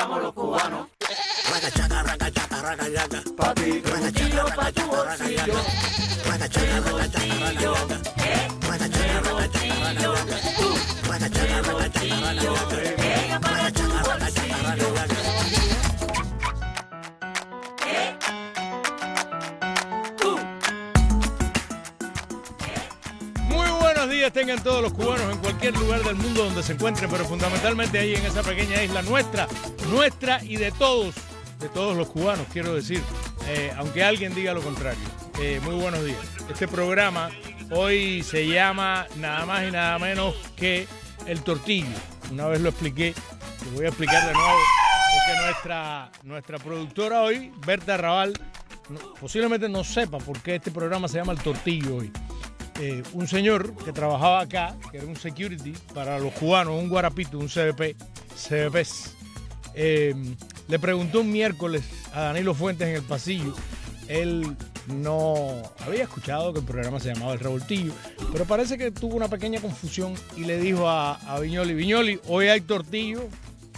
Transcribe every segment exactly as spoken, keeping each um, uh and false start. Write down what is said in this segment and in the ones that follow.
celebramos los cubanos. Ragachaca, ragachaca, ragachaca. Papi, bolsillo pa' tu bolsillo. Ragachaca, ragachaca, ragachaca. Ragachaca, ragachaca, ragachaca. Ragachaca, ragachaca, ragachaca. Ragachaca, ragachaca, ragachaca. Buenos días tengan todos los cubanos en cualquier lugar del mundo donde se encuentren, pero fundamentalmente ahí en esa pequeña isla nuestra, nuestra y de todos, de todos los cubanos, quiero decir, eh, aunque alguien diga lo contrario. Eh, muy buenos días. Este programa hoy se llama nada más y nada menos que El Tortillo. Una vez lo expliqué, lo voy a explicar de nuevo, porque nuestra, nuestra productora hoy, Berta Raval, no, posiblemente no sepa por qué este programa se llama El Tortillo hoy. Eh, un señor que trabajaba acá, que era un security para los cubanos, un guarapito, un C B P, C B Ps, eh, le preguntó un miércoles a Danilo Fuentes en el pasillo. Él no había escuchado que el programa se llamaba El Revoltillo, pero parece que tuvo una pequeña confusión y le dijo a, a Viñoli, Viñoli, hoy hay tortillo,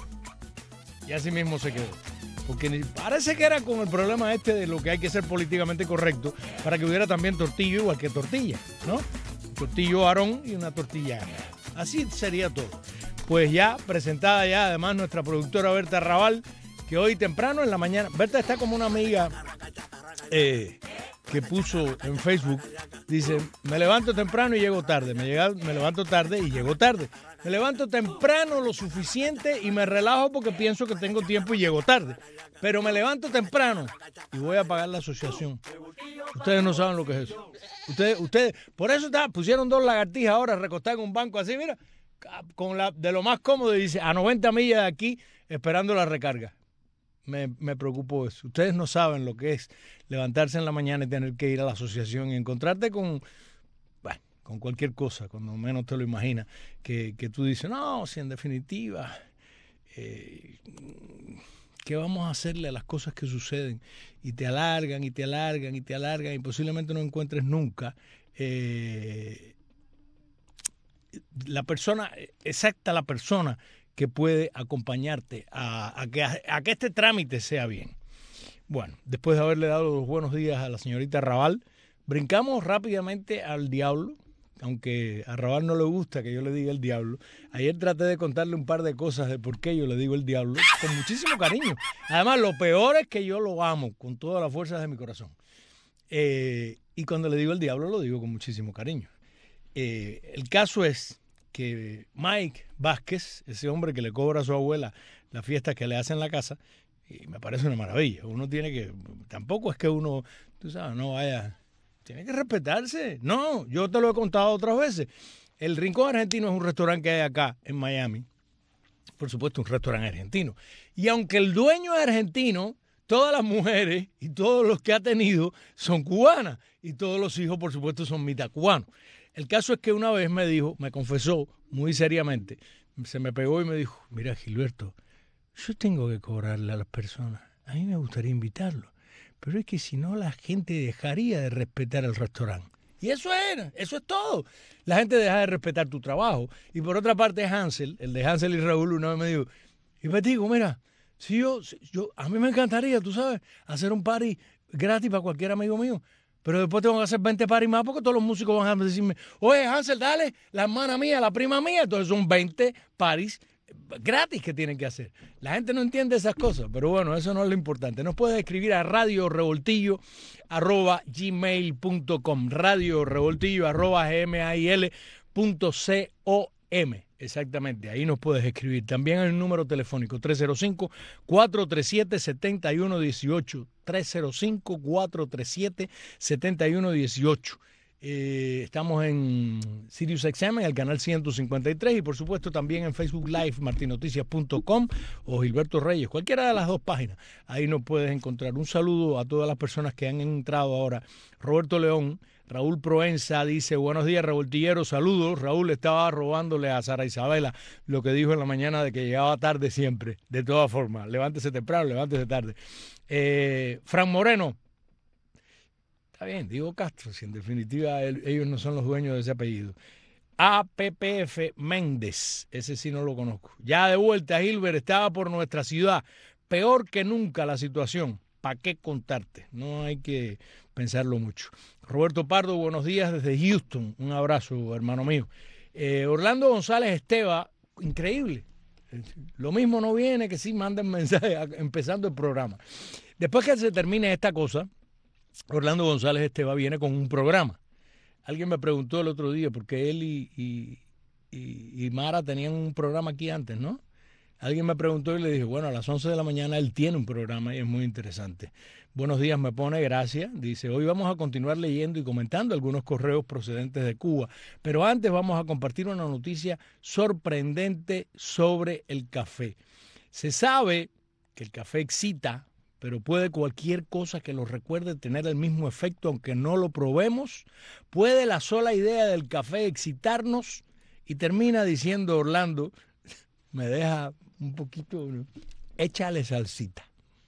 y así mismo se quedó. Porque parece que era con el problema este de lo que hay que ser políticamente correcto para que hubiera también tortillo igual que tortilla, ¿no? Tortillo Aarón y una tortilla. Así sería todo. Pues ya presentada ya además nuestra productora Berta Raval, que hoy temprano en la mañana, Berta está como una amiga eh, que puso en Facebook, dice, me levanto temprano y llego tarde, me, llega, me levanto tarde y llego tarde. Me levanto temprano lo suficiente y me relajo porque pienso que tengo tiempo y llego tarde. Pero me levanto temprano y voy a pagar la asociación. Ustedes no saben lo que es eso. Ustedes, ustedes, por eso está, pusieron dos lagartijas ahora recostadas en un banco así, mira, con la, de lo más cómodo, y dice, a noventa millas de aquí, esperando la recarga. Me, me preocupó eso. Ustedes no saben lo que es levantarse en la mañana y tener que ir a la asociación y encontrarte con... con cualquier cosa, cuando menos te lo imaginas, que, que tú dices, no, si en definitiva, eh, ¿qué vamos a hacerle a las cosas que suceden? Y te alargan, y te alargan, y te alargan, y posiblemente no encuentres nunca eh, la persona, exacta la persona que puede acompañarte a, a, que, a que este trámite sea bien. Bueno, después de haberle dado los buenos días a la señorita Raval, brincamos rápidamente al diablo. Aunque a Raval no le gusta que yo le diga el diablo, ayer traté de contarle un par de cosas de por qué yo le digo el diablo, con muchísimo cariño. Además, lo peor es que yo lo amo con todas las fuerzas de mi corazón. Eh, y cuando le digo el diablo, lo digo con muchísimo cariño. Eh, el caso es que Mike Vázquez, ese hombre que le cobra a su abuela la fiesta que le hace en la casa, y me parece una maravilla. Uno tiene que, tampoco es que uno, tú sabes, no vaya... Tiene que respetarse. No, yo te lo he contado otras veces. El Rincón Argentino es un restaurante que hay acá en Miami. Por supuesto, un restaurante argentino. Y aunque el dueño es argentino, todas las mujeres y todos los que ha tenido son cubanas. Y todos los hijos, por supuesto, son mitad cubanos. El caso es que una vez me dijo, me confesó muy seriamente, se me pegó y me dijo, mira, Gilberto, yo tengo que cobrarle a las personas. A mí me gustaría invitarlos. Pero es que si no, la gente dejaría de respetar el restaurante. Y eso era, eso es todo. La gente deja de respetar tu trabajo. Y por otra parte, Hansel, el de Hansel y Raúl, una vez me dijo, y me digo, mira, si yo, si yo, a mí me encantaría, tú sabes, hacer un party gratis para cualquier amigo mío. Pero después tengo que hacer veinte parties más porque todos los músicos van a decirme, oye, Hansel, dale, la hermana mía, la prima mía. Entonces son veinte parties gratis que tienen que hacer. La gente no entiende esas cosas, pero bueno, eso no es lo importante. Nos puedes escribir a radio revoltillo arroba gmail punto com, radio revoltillo arroba gmail punto com. Exactamente, ahí nos puedes escribir. También hay un número telefónico tres cero cinco, cuatro tres siete, siete uno uno ocho, tres cero cinco, cuatro tres siete, siete uno uno ocho. Eh, estamos en Sirius X M, en el canal ciento cincuenta y tres, y por supuesto también en Facebook Live, martinoticias punto com o Gilberto Reyes, cualquiera de las dos páginas. Ahí nos puedes encontrar. Un saludo a todas las personas que han entrado ahora. Roberto León, Raúl Proenza dice, buenos días, revoltilleros, saludos. Raúl estaba robándole a Sara Isabela lo que dijo en la mañana de que llegaba tarde siempre. De todas formas, levántese temprano, levántese tarde. Eh, Fran Moreno, está bien, digo Castro, si en definitiva él, ellos no son los dueños de ese apellido. A P P F Méndez, ese sí no lo conozco. Ya de vuelta, Gilbert, estaba por nuestra ciudad. Peor que nunca la situación. ¿Para qué contarte? No hay que pensarlo mucho. Roberto Pardo, buenos días desde Houston. Un abrazo, hermano mío. Eh, Orlando González Esteva, increíble. Lo mismo no viene que sí manden mensajes empezando el programa. Después que se termine esta cosa, Orlando González Esteva viene con un programa. Alguien me preguntó el otro día, porque él y, y, y, y Mara tenían un programa aquí antes, ¿no? Alguien me preguntó y le dije, bueno, a las once de la mañana él tiene un programa y es muy interesante. Buenos días, me pone, gracias. Dice, hoy vamos a continuar leyendo y comentando algunos correos procedentes de Cuba, pero antes vamos a compartir una noticia sorprendente sobre el café. Se sabe que el café excita, pero puede cualquier cosa que lo recuerde tener el mismo efecto, aunque no lo probemos. Puede la sola idea del café excitarnos, y termina diciendo Orlando, me deja un poquito, ¿no? Échale salsita.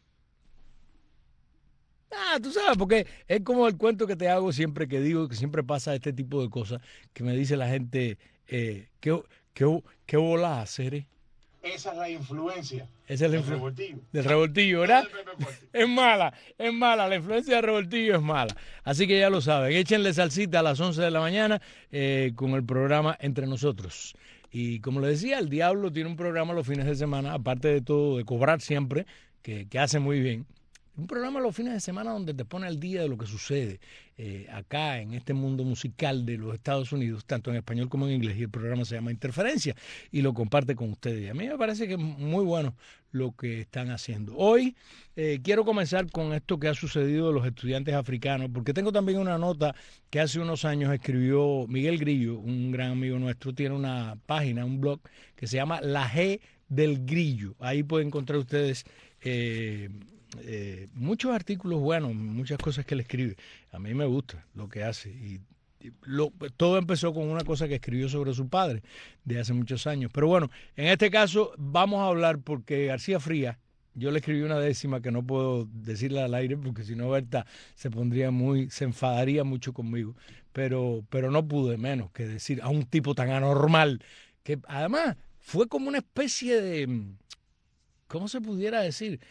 Ah, tú sabes, porque es como el cuento que te hago siempre que digo que siempre pasa este tipo de cosas, que me dice la gente, eh, ¿qué, qué, qué bola hacer? Eh? Esa es la influencia Esa es la del influ revoltillo. Del revoltillo, ¿verdad? No del Pepe Corte. Es mala, es mala, la influencia del revoltillo es mala. Así que ya lo saben, échenle salsita a las once de la mañana eh, con el programa Entre Nosotros. Y como le decía, el Diablo tiene un programa los fines de semana, aparte de todo, de cobrar siempre, que, que hace muy bien. Un programa los fines de semana donde te pone al día de lo que sucede eh, acá en este mundo musical de los Estados Unidos, tanto en español como en inglés, y el programa se llama Interferencia y lo comparte con ustedes. Y a mí me parece que es muy bueno lo que están haciendo. Hoy eh, quiero comenzar con esto que ha sucedido de los estudiantes africanos, porque tengo también una nota que hace unos años escribió Miguel Grillo, un gran amigo nuestro, tiene una página, un blog que se llama La G del Grillo. Ahí pueden encontrar ustedes eh, eh, muchos artículos buenos, muchas cosas que él escribe. A mí me gusta lo que hace y Lo, todo empezó con una cosa que escribió sobre su padre de hace muchos años. Pero bueno, en este caso vamos a hablar porque García Frías, yo le escribí una décima que no puedo decirla al aire porque si no Berta se pondría muy, se enfadaría mucho conmigo. Pero, pero no pude menos que decir a un tipo tan anormal que además fue como una especie de, ¿cómo se pudiera decir?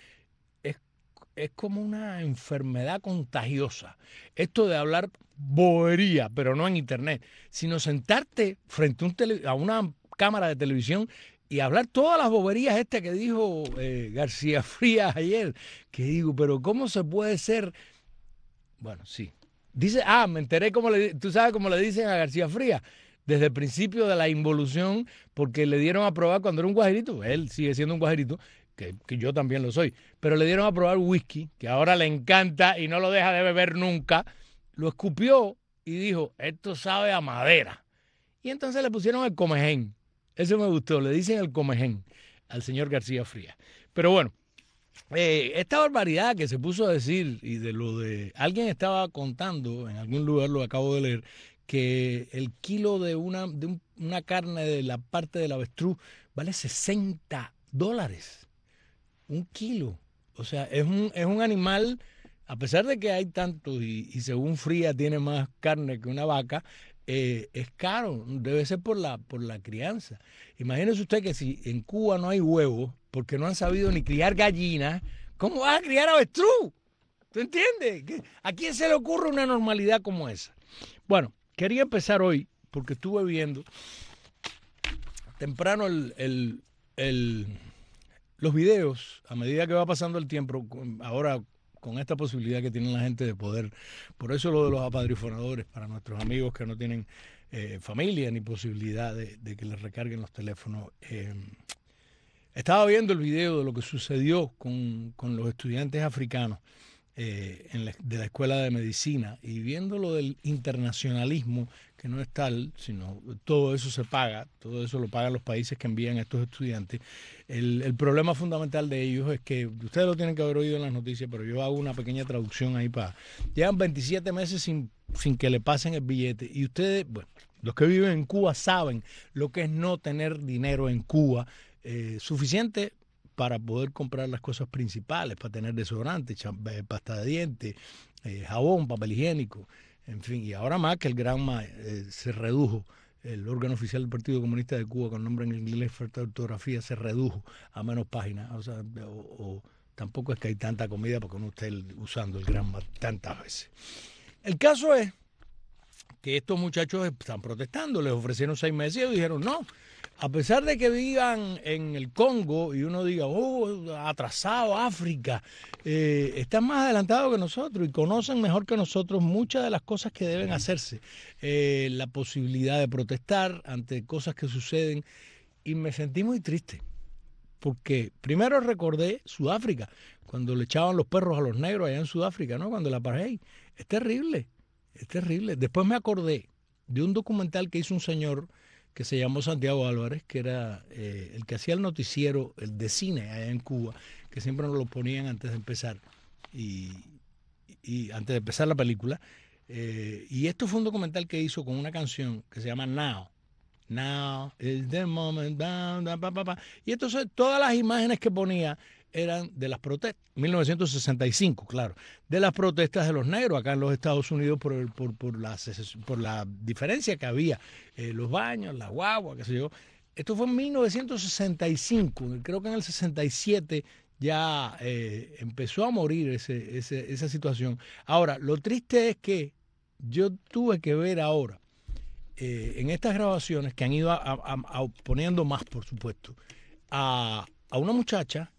Es como una enfermedad contagiosa. Esto de hablar bobería, pero no en internet, sino sentarte frente a, un tele, a una cámara de televisión y hablar todas las boberías este que dijo eh, García Frías ayer, que digo, pero ¿cómo se puede ser? Bueno, sí. Dice, ah, me enteré cómo le, tú sabes cómo le dicen a García Frías, desde el principio de la involución, porque le dieron a probar cuando era un guajerito, él sigue siendo un guajerito, Que, que yo también lo soy, pero le dieron a probar whisky, que ahora le encanta y no lo deja de beber nunca, lo escupió y dijo, esto sabe a madera. Y entonces le pusieron el comején. Eso me gustó, le dicen el comején al señor García Frías. Pero bueno, eh, esta barbaridad que se puso a decir y de lo de... Alguien estaba contando, en algún lugar lo acabo de leer, que el kilo de una, de un, una carne de la parte del avestruz vale sesenta dólares. Un kilo. O sea, es un, es un animal, a pesar de que hay tantos y, y según Fría tiene más carne que una vaca, eh, es caro. Debe ser por la, por la crianza. Imagínese usted que si en Cuba no hay huevos, porque no han sabido ni criar gallinas, ¿cómo vas a criar avestruz? ¿Tú entiendes? ¿A quién se le ocurre una normalidad como esa? Bueno, quería empezar hoy, porque estuve viendo temprano el... el, el los videos, a medida que va pasando el tiempo, ahora con esta posibilidad que tiene la gente de poder, por eso lo de los apadrinadores, para nuestros amigos que no tienen eh, familia ni posibilidad de, de que les recarguen los teléfonos. Eh, estaba viendo el video de lo que sucedió con, con los estudiantes africanos eh, en la, de la Escuela de Medicina y viendo lo del internacionalismo, que no es tal, sino todo eso se paga, todo eso lo pagan los países que envían a estos estudiantes. El, el problema fundamental de ellos es que, ustedes lo tienen que haber oído en las noticias, pero yo hago una pequeña traducción ahí para... Llevan veintisiete meses sin, sin que le pasen el billete y ustedes, bueno, los que viven en Cuba saben lo que es no tener dinero en Cuba eh, suficiente para poder comprar las cosas principales, para tener desodorante, pasta de dientes, eh, jabón, papel higiénico, en fin, y ahora más que el Granma eh, se redujo el órgano oficial del Partido Comunista de Cuba, con nombre en inglés, falta de ortografía, se redujo a menos páginas. O sea, o, o tampoco es que hay tanta comida porque uno esté usando el Grambar tantas veces. El caso es que estos muchachos están protestando, les ofrecieron seis meses y dijeron no. A pesar de que vivan en el Congo y uno diga, oh, atrasado, África, eh, están más adelantados que nosotros y conocen mejor que nosotros muchas de las cosas que deben hacerse. Eh, la posibilidad de protestar ante cosas que suceden. Y me sentí muy triste, porque primero recordé Sudáfrica, cuando le echaban los perros a los negros allá en Sudáfrica, ¿no? Cuando la apartheid. Es terrible, es terrible. Después me acordé de un documental que hizo un señor que se llamó Santiago Álvarez, que era eh, el que hacía el noticiero, el de cine allá en Cuba, que siempre nos lo ponían antes de empezar, y, y antes de empezar la película. Eh, y esto fue un documental que hizo con una canción que se llama Now. Now is the moment, down, down, pa, pa, pa. Y entonces todas las imágenes que ponía eran de las protestas, mil novecientos sesenta y cinco, claro, de las protestas de los negros acá en los Estados Unidos por, el, por, por, la, por la diferencia que había, eh, los baños, la guagua, qué sé yo. Esto fue en mil novecientos sesenta y cinco, creo que en el sesenta y siete ya eh, empezó a morir ese, ese, esa situación. Ahora, lo triste es que yo tuve que ver ahora, eh, en estas grabaciones, que han ido a, a, a poniendo más, por supuesto, a, a una muchacha,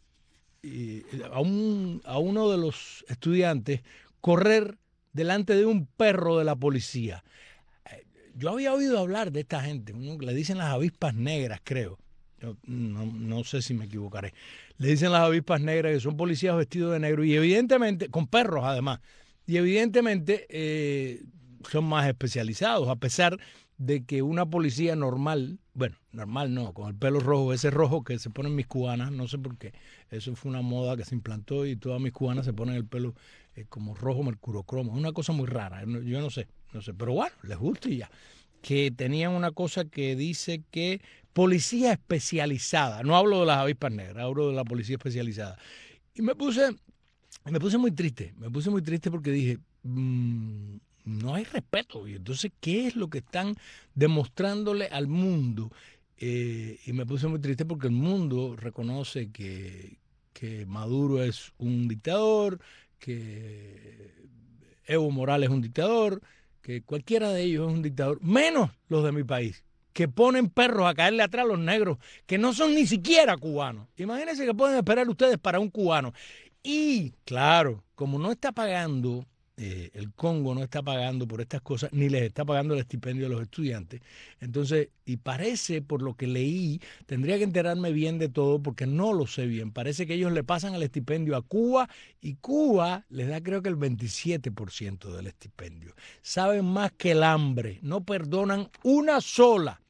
A, un, a uno de los estudiantes correr delante de un perro de la policía. Yo había oído hablar de esta gente, le dicen las avispas negras, creo. Yo no, no sé si me equivocaré. Le dicen las avispas negras, que son policías vestidos de negro y evidentemente, con perros además, y evidentemente eh, son más especializados, a pesar de que una policía normal, bueno, normal no, con el pelo rojo, ese rojo que se ponen mis cubanas, no sé por qué, eso fue una moda que se implantó y todas mis cubanas se ponen el pelo eh, como rojo mercurocromo, una cosa muy rara, yo no sé, no sé, pero bueno, les gusta y ya. Que tenían una cosa que dice que policía especializada, no hablo de las avispas negras, hablo de la policía especializada. Y me puse, me puse muy triste, me puse muy triste porque dije, mmm, no hay respeto. Y entonces, ¿qué es lo que están demostrándole al mundo? Eh, y me puse muy triste porque el mundo reconoce que, que Maduro es un dictador, que Evo Morales es un dictador, que cualquiera de ellos es un dictador, menos los de mi país, que ponen perros a caerle atrás a los negros, que no son ni siquiera cubanos. Imagínense que pueden esperar ustedes para un cubano. Y, claro, como no está pagando... Eh, el Congo no está pagando por estas cosas, ni les está pagando el estipendio a los estudiantes. Entonces, y parece, por lo que leí, tendría que enterarme bien de todo porque no lo sé bien. Parece que ellos le pasan el estipendio a Cuba y Cuba les da creo que el veintisiete por ciento del estipendio. Saben más que el hambre, no perdonan una sola.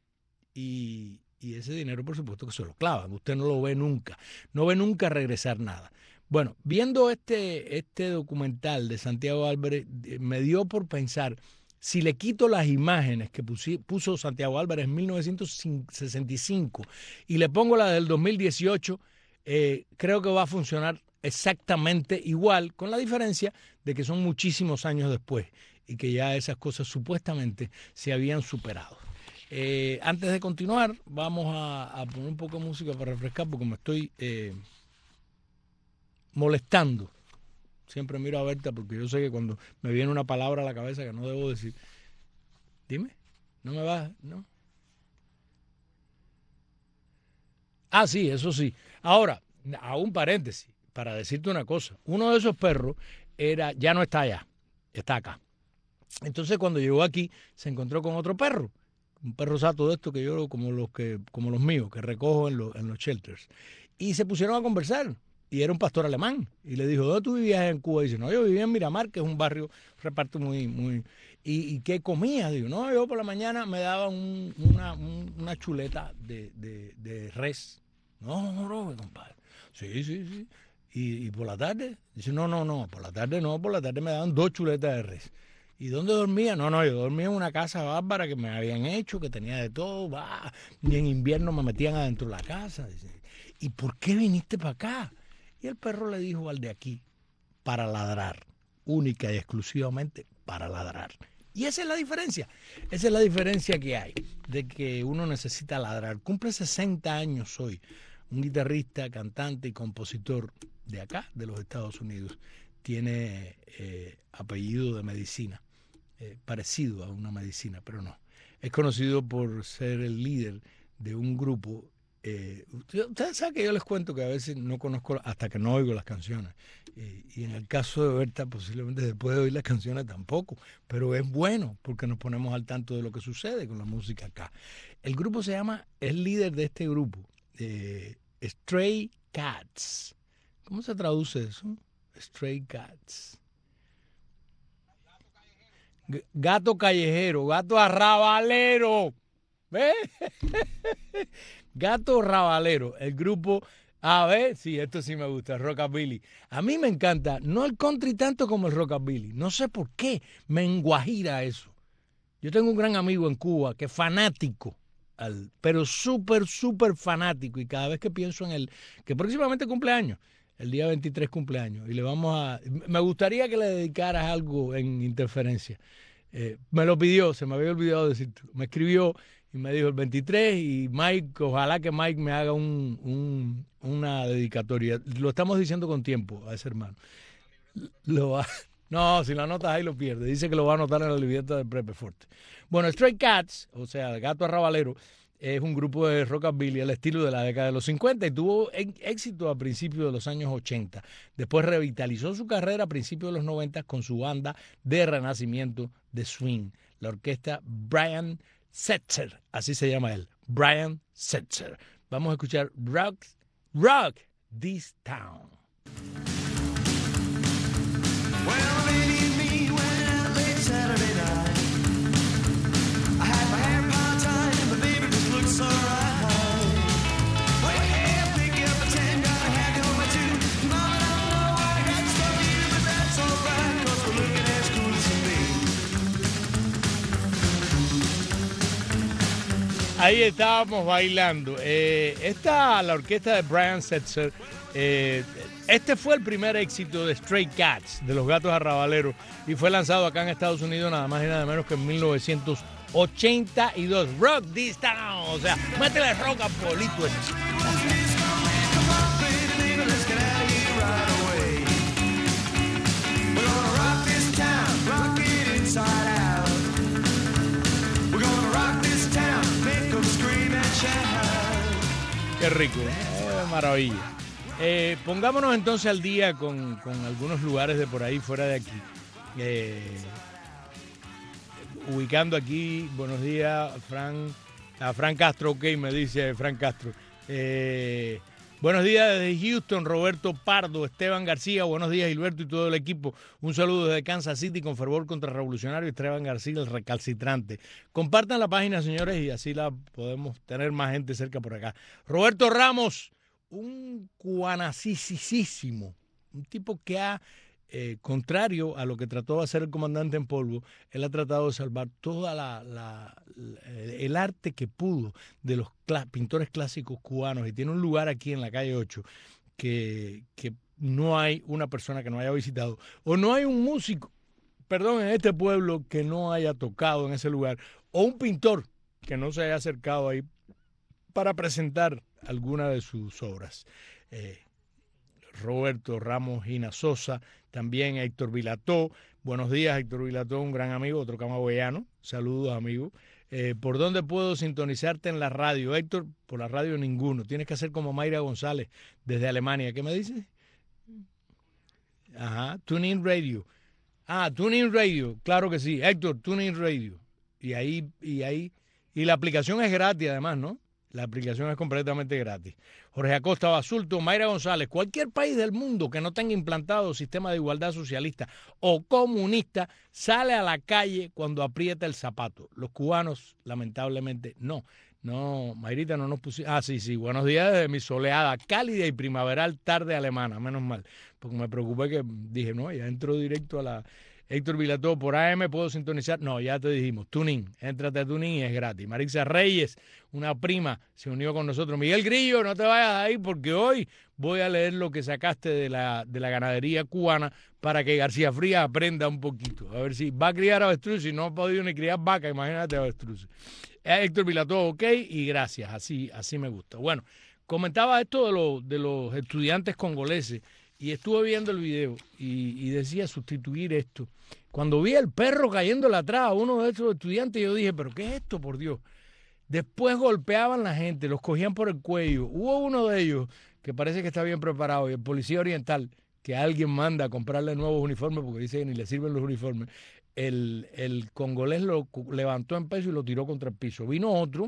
Y, y ese dinero, por supuesto, que se lo clavan. Usted no lo ve nunca, no ve nunca regresar nada. Bueno, viendo este, este documental de Santiago Álvarez, me dio por pensar, si le quito las imágenes que pusi, puso Santiago Álvarez en mil novecientos sesenta y cinco y le pongo la del dos mil dieciocho, eh, creo que va a funcionar exactamente igual, con la diferencia de que son muchísimos años después y que ya esas cosas supuestamente se habían superado. Eh, antes de continuar, vamos a, a poner un poco de música para refrescar porque me estoy... Eh, molestando. Siempre miro a Berta porque yo sé que cuando me viene una palabra a la cabeza que no debo decir, dime, no me vas, ¿no? Ah, sí, eso sí. Ahora, a un paréntesis, para decirte una cosa, uno de esos perros era, ya no está allá, está acá. Entonces cuando llegó aquí se encontró con otro perro, un perro sato de estos que yo, como los que, como los míos, que recojo en los, en los shelters. Y se pusieron a conversar. Y era un pastor alemán. Y le dijo, ¿dónde tú vivías en Cuba? Y dice, no, yo vivía en Miramar, que es un barrio, reparto muy... muy ¿Y, y qué comía? Digo, no, yo por la mañana me daban un, una, un, una chuleta de, de, de res. No, no, no, compadre. Sí, sí, sí. ¿Y, ¿Y por la tarde? Dice, no, no, no, por la tarde no, por la tarde me daban dos chuletas de res. ¿Y dónde dormía? No, no, yo dormía en una casa bárbara que me habían hecho, que tenía de todo, bah, y en invierno me metían adentro de la casa. Dice, ¿y por qué viniste para acá? Y el perro le dijo al de aquí, para ladrar, única y exclusivamente para ladrar. Y esa es la diferencia. Esa es la diferencia que hay, de que uno necesita ladrar. Cumple sesenta años hoy, un guitarrista, cantante y compositor de acá, de los Estados Unidos. Tiene eh, apellido de medicina, eh, parecido a una medicina, pero no. Es conocido por ser el líder de un grupo. Eh, ustedes saben que yo les cuento que a veces no conozco hasta que no oigo las canciones. Eh, y en el caso de Berta, posiblemente después de oír las canciones tampoco. Pero es bueno porque nos ponemos al tanto de lo que sucede con la música acá. El grupo se llama, es líder de este grupo, eh, Stray Cats. ¿Cómo se traduce eso? Stray Cats. Gato callejero, gato arrabalero. ¿Ves? Gato Rabalero, el grupo, a ver, sí, esto sí me gusta, Rockabilly. A mí me encanta, no el country tanto como el Rockabilly, no sé por qué, me enguajira eso. Yo tengo un gran amigo en Cuba que es fanático, al, pero súper, súper fanático, y cada vez que pienso en él, que próximamente cumpleaños, el día veintitrés cumpleaños, y le vamos a, me gustaría que le dedicaras algo en Interferencia. Eh, me lo pidió, se me había olvidado decirte, me escribió y me dijo el veintitrés, y Mike, ojalá que Mike me haga un, un, una dedicatoria. Lo estamos diciendo con tiempo a ese hermano. Lo va, no, si lo anotas ahí lo pierde. Dice que lo va a anotar en la libreta de Pepe Forte. Bueno, Stray Cats, o sea, el gato arrabalero, es un grupo de rockabilly al estilo de la década de los cincuenta y tuvo éxito a principios de los años ochenta. Después revitalizó su carrera a principios de los noventa con su banda de renacimiento de swing, la orquesta Brian Setzer, así se llama él, Brian Setzer. Vamos a escuchar Rock, Rock This Town. Well, lady and me went out late Saturday night. I had my hair part time and the baby just looked so right. Well, hey, pick up a ten, got a hat on my two. Mama, I don't know what I got from you, but that's alright, cause we're looking as cool as can be. Ahí estábamos bailando. Eh, esta, la orquesta de Brian Setzer, eh, este fue el primer éxito de Stray Cats, de los gatos arrabaleros, y fue lanzado acá en Estados Unidos nada más y nada menos que en mil novecientos ochenta y dos. Rock This Town, o sea, métele rock a Polito. Qué rico, eh, maravilla. Eh, pongámonos entonces al día con, con algunos lugares de por ahí fuera de aquí. Eh, ubicando aquí, buenos días, Fran, a Fran Castro, ok, me dice Fran Castro. Eh, buenos días desde Houston, Roberto Pardo, Esteban García, buenos días Gilberto y todo el equipo. Un saludo desde Kansas City con fervor contrarrevolucionario, Esteban García, el recalcitrante. Compartan la página, señores, y así la podemos tener más gente cerca por acá. Roberto Ramos, un cuanacísimo, un tipo que ha, eh, contrario a lo que trató de hacer el comandante en polvo, él ha tratado de salvar toda la, la, la el arte que pudo de los cl- pintores clásicos cubanos, y tiene un lugar aquí en la calle ocho que, que no hay una persona que no haya visitado, o no hay un músico, perdón, en este pueblo que no haya tocado en ese lugar, o un pintor que no se haya acercado ahí para presentar alguna de sus obras. Eh, Roberto Ramos Gina Sosa, también Héctor Vilató. Buenos días, Héctor Vilató, un gran amigo, otro camagüeyano. Saludos, amigo. Eh, ¿Por dónde puedo sintonizarte en la radio? Héctor, por la radio ninguno. Tienes que hacer como Mayra González desde Alemania. ¿Qué me dices? Ajá, TuneIn Radio. Ah, TuneIn Radio, claro que sí. Héctor, TuneIn Radio. Y ahí, y ahí, y la aplicación es gratis además, ¿no? La aplicación es completamente gratis. Jorge Acosta Basulto, Mayra González, cualquier país del mundo que no tenga implantado sistema de igualdad socialista o comunista, sale a la calle cuando aprieta el zapato. Los cubanos, lamentablemente, no. No, Mayrita, no nos pusimos. Ah, sí, sí. Buenos días desde mi soleada, cálida y primaveral tarde alemana, menos mal. Porque me preocupé que dije, no, ya entro directo a la. Héctor Vilató, por A M puedo sintonizar. No, ya te dijimos, Tuning, éntrate a Tuning y es gratis. Marixa Reyes, una prima, se unió con nosotros. Miguel Grillo, no te vayas ahí porque hoy voy a leer lo que sacaste de la, de la ganadería cubana para que García Frías aprenda un poquito. A ver si va a criar avestruces y no ha podido ni criar vaca, imagínate avestruces. Héctor Vilató, ok, y gracias, así, así me gusta. Bueno, comentaba esto de, lo, de los estudiantes congoleses y estuve viendo el video y, y decía sustituir esto. Cuando vi al perro cayéndole atrás a uno de esos estudiantes, yo dije, ¿pero qué es esto, por Dios? Después golpeaban a la gente, los cogían por el cuello. Hubo uno de ellos que parece que está bien preparado, y el policía oriental, que alguien manda a comprarle nuevos uniformes porque dice que ni le sirven los uniformes, el, el congolés lo levantó en peso y lo tiró contra el piso. Vino otro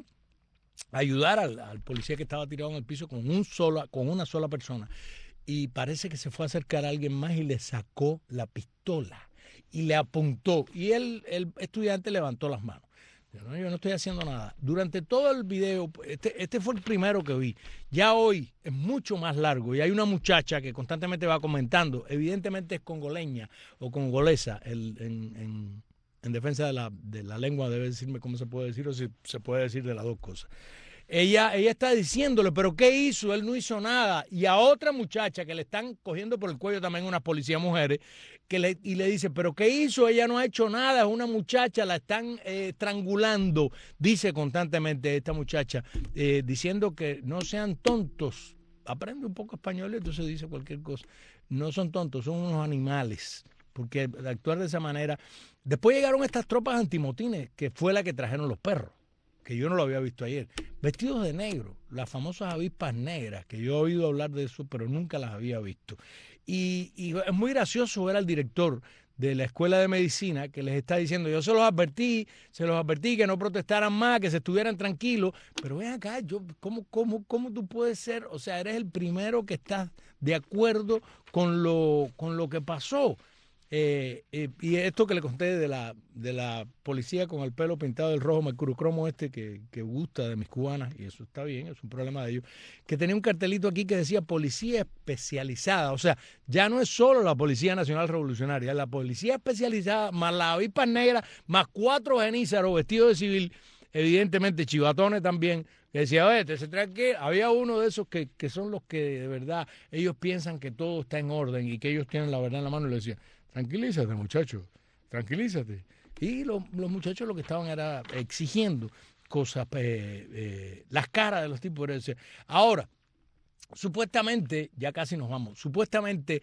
a ayudar al, al policía que estaba tirado en el piso con, un solo, con una sola persona. Y parece que se fue a acercar a alguien más y le sacó la pistola y le apuntó. Y el, el estudiante levantó las manos. Yo no, yo no estoy haciendo nada. Durante todo el video, este, este fue el primero que vi. Ya hoy es mucho más largo y hay una muchacha que constantemente va comentando. Evidentemente es congoleña o congolesa el, en, en, en defensa de la, de la lengua. Debe decirme cómo se puede decir o si se puede decir de las dos cosas. Ella, ella está diciéndole, ¿pero qué hizo? Él no hizo nada. Y a otra muchacha que le están cogiendo por el cuello también unas policías mujeres, que le, y le dice, ¿pero qué hizo? Ella no ha hecho nada, es una muchacha, la están eh, estrangulando. Dice constantemente esta muchacha, eh, diciendo que no sean tontos. Aprende un poco español y entonces dice cualquier cosa. No son tontos, son unos animales. Porque de actuar de esa manera... Después llegaron estas tropas antimotines, que fue la que trajeron los perros, que yo no lo había visto ayer, vestidos de negro, las famosas avispas negras, que yo he oído hablar de eso, pero nunca las había visto. Y, y es muy gracioso ver al director de la Escuela de Medicina que les está diciendo, yo se los advertí, se los advertí que no protestaran más, que se estuvieran tranquilos, pero ven acá, yo, ¿cómo, cómo, cómo tú puedes ser? O sea, eres el primero que estás de acuerdo con lo, con lo que pasó. Eh, eh, y esto que le conté de la, de la policía con el pelo pintado del rojo mercurocromo este que, que gusta de mis cubanas, y eso está bien, es un problema de ellos, que tenía un cartelito aquí que decía policía especializada. O sea, ya no es solo la Policía Nacional Revolucionaria, es la policía especializada, más las avispas negras, más cuatro genízaros vestidos de civil, evidentemente chivatones también, que decía, oye, se trae que había uno de esos que, que son los que de verdad ellos piensan que todo está en orden y que ellos tienen la verdad en la mano, y le decían, tranquilízate, muchacho, tranquilízate. Y lo, los muchachos lo que estaban era exigiendo cosas, eh, eh, las caras de los tipos. Ahora, supuestamente, ya casi nos vamos, supuestamente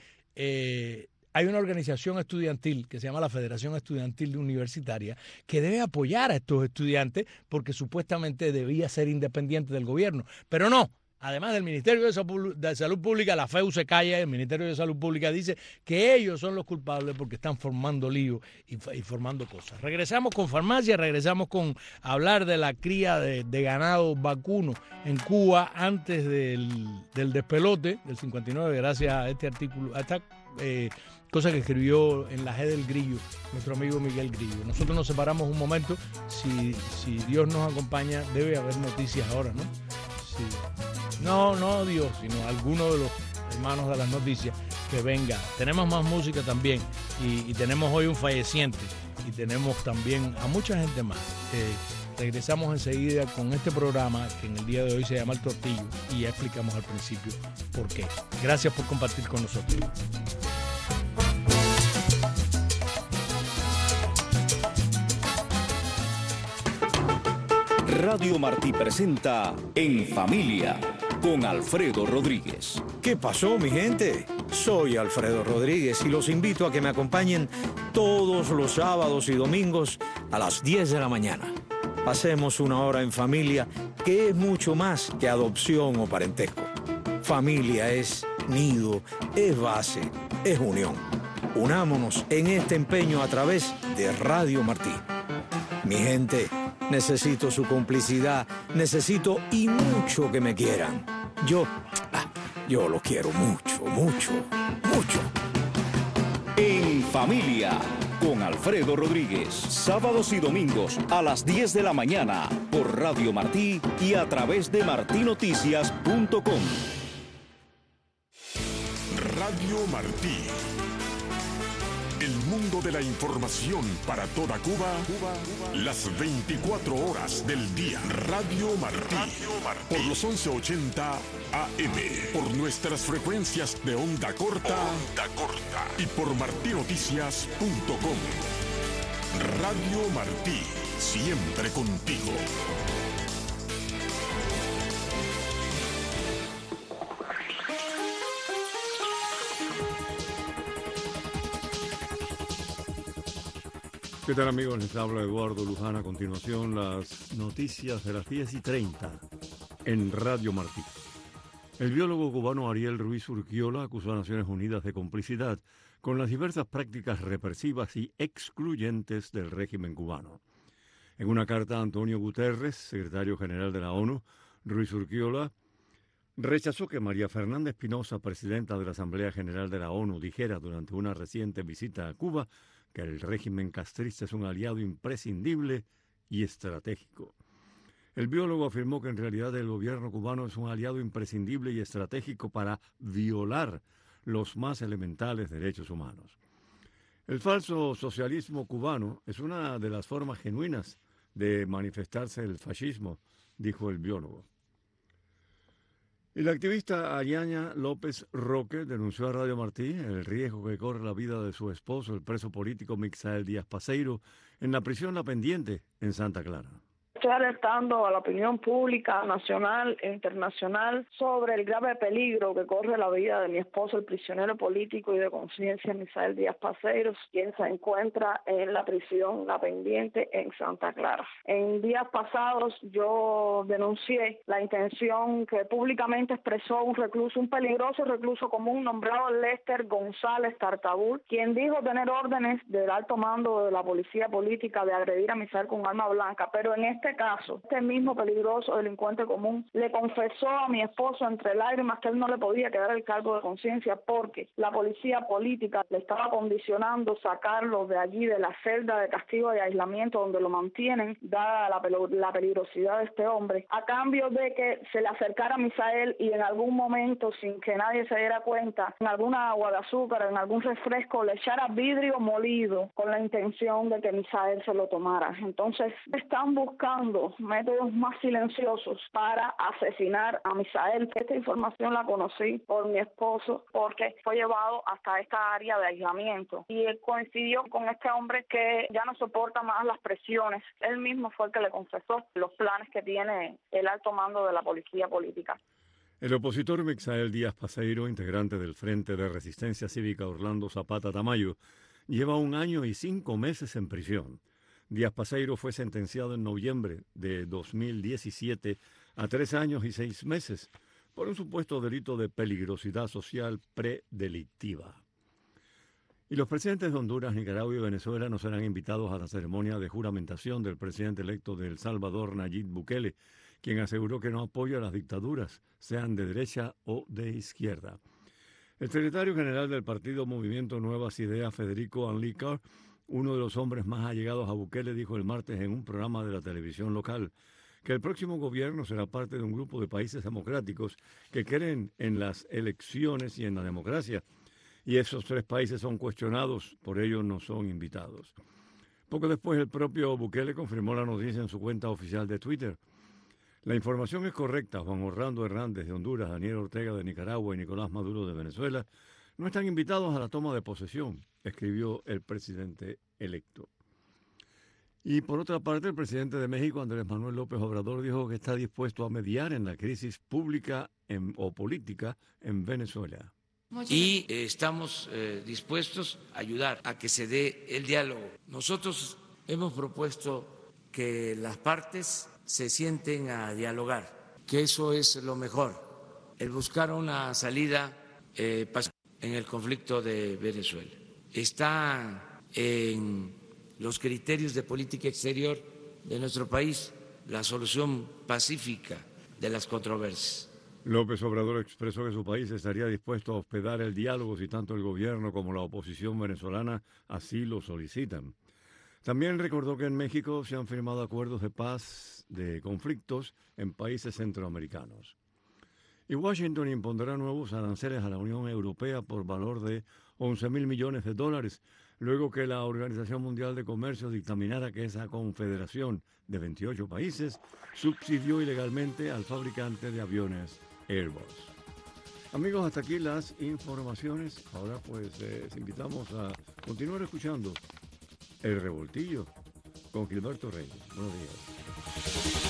eh, hay una organización estudiantil que se llama la Federación Estudiantil Universitaria que debe apoyar a estos estudiantes porque supuestamente debía ser independiente del gobierno, pero no. Además del Ministerio de Salud Pública, la F E U se calla, el Ministerio de Salud Pública dice que ellos son los culpables porque están formando lío y, y formando cosas. Regresamos con farmacia, regresamos con hablar de la cría de, de ganado vacuno en Cuba antes del, del despelote del cincuenta y nueve, gracias a este artículo, a esta eh, cosa que escribió en la G del Grillo nuestro amigo Miguel Grillo. Nosotros nos separamos un momento, si, si Dios nos acompaña, debe haber noticias ahora, ¿no? Sí. No, no Dios, sino alguno de los hermanos de las noticias que venga. Tenemos más música también y, y tenemos hoy un falleciente y tenemos también a mucha gente más. Eh, regresamos enseguida con este programa que en el día de hoy se llama El Tortillo y ya explicamos al principio por qué. Gracias por compartir con nosotros. Radio Martí presenta En Familia con Alfredo Rodríguez. ¿Qué pasó, mi gente? Soy Alfredo Rodríguez y los invito a que me acompañen todos los sábados y domingos a las diez de la mañana. Pasemos una hora en familia, que es mucho más que adopción o parentesco. Familia es nido, es base, es unión. Unámonos en este empeño a través de Radio Martí. Mi gente, necesito su complicidad, necesito y mucho que me quieran. Yo, ah, yo los quiero mucho, mucho, mucho. En Familia con Alfredo Rodríguez, sábados y domingos a las diez de la mañana por Radio Martí y a través de martí noticias punto com. Radio Martí. El mundo de la información para toda Cuba, Cuba, Cuba. Las veinticuatro horas del día. Radio Martí. Radio Martí. Por los once ochenta A M. Por nuestras frecuencias de onda corta. Onda corta. Y por martí noticias punto com. Radio Martí. Siempre contigo. ¿Qué tal, amigos? Les habla Eduardo Luján. A continuación, las noticias de las diez y treinta en Radio Martí. El biólogo cubano Ariel Ruiz Urquiola acusó a Naciones Unidas de complicidad con las diversas prácticas represivas y excluyentes del régimen cubano. En una carta a Antonio Guterres, secretario general de la ONU, Ruiz Urquiola rechazó que María Fernanda Espinosa, presidenta de la Asamblea General de la ONU, dijera durante una reciente visita a Cuba que el régimen castrista es un aliado imprescindible y estratégico. El biólogo afirmó que en realidad el gobierno cubano es un aliado imprescindible y estratégico para violar los más elementales derechos humanos. El falso socialismo cubano es una de las formas genuinas de manifestarse el fascismo, dijo el biólogo. El activista Ariana López Roque denunció a Radio Martí el riesgo que corre la vida de su esposo, el preso político Mixael Díaz Paseiro, en la prisión La Pendiente, en Santa Clara. Estoy alertando a la opinión pública nacional e internacional sobre el grave peligro que corre la vida de mi esposo, el prisionero político y de conciencia Mixael Díaz Paseiros, quien se encuentra en la prisión La Pendiente en Santa Clara. En días pasados yo denuncié la intención que públicamente expresó un recluso, un peligroso recluso común nombrado Lester González Tartabul, quien dijo tener órdenes del alto mando de la policía política de agredir a Mixael con arma blanca, pero en este caso, este mismo peligroso delincuente común le confesó a mi esposo entre lágrimas que él no le podía quedar el cargo de conciencia porque la policía política le estaba condicionando sacarlo de allí, de la celda de castigo y aislamiento donde lo mantienen, dada la, la peligrosidad de este hombre, a cambio de que se le acercara a Mixael y en algún momento, sin que nadie se diera cuenta, en alguna agua de azúcar, en algún refresco, le echara vidrio molido con la intención de que Mixael se lo tomara. Entonces, están buscando métodos más silenciosos para asesinar a Mixael. Esta información la conocí por mi esposo porque fue llevado hasta esta área de aislamiento y él coincidió con este hombre que ya no soporta más las presiones. Él mismo fue el que le confesó los planes que tiene el alto mando de la policía política. El opositor Mixael Díaz Paseiro, integrante del Frente de Resistencia Cívica Orlando Zapata Tamayo, lleva un año y cinco meses en prisión. Díaz Paseiro fue sentenciado en noviembre de dos mil diecisiete a tres años y seis meses por un supuesto delito de peligrosidad social predelictiva. Y los presidentes de Honduras, Nicaragua y Venezuela no serán invitados a la ceremonia de juramentación del presidente electo de El Salvador, Nayib Bukele, quien aseguró que no apoya a las dictaduras, sean de derecha o de izquierda. El secretario general del partido Movimiento Nuevas Ideas, Federico Anlícar, uno de los hombres más allegados a Bukele, dijo el martes en un programa de la televisión local que el próximo gobierno será parte de un grupo de países democráticos que creen en las elecciones y en la democracia, y esos tres países son cuestionados, por ello no son invitados. Poco después, el propio Bukele confirmó la noticia en su cuenta oficial de Twitter. La información es correcta. Juan Orlando Hernández de Honduras, Daniel Ortega de Nicaragua y Nicolás Maduro de Venezuela no están invitados a la toma de posesión, escribió el presidente electo. Y por otra parte, el presidente de México, Andrés Manuel López Obrador, dijo que está dispuesto a mediar en la crisis pública en, o política en Venezuela. Y eh, estamos eh, dispuestos a ayudar a que se dé el diálogo. Nosotros hemos propuesto que las partes se sienten a dialogar, que eso es lo mejor, el buscar una salida eh, pacífica en el conflicto de Venezuela. Está en los criterios de política exterior de nuestro país la solución pacífica de las controversias. López Obrador expresó que su país estaría dispuesto a hospedar el diálogo si tanto el gobierno como la oposición venezolana así lo solicitan. También recordó que en México se han firmado acuerdos de paz de conflictos en países centroamericanos. Y Washington impondrá nuevos aranceles a la Unión Europea por valor de once mil millones de dólares, luego que la Organización Mundial de Comercio dictaminara que esa confederación de veintiocho países subsidió ilegalmente al fabricante de aviones Airbus. Amigos, hasta aquí las informaciones. Ahora pues eh, les invitamos a continuar escuchando El Revoltillo con Gilberto Reyes. Buenos días.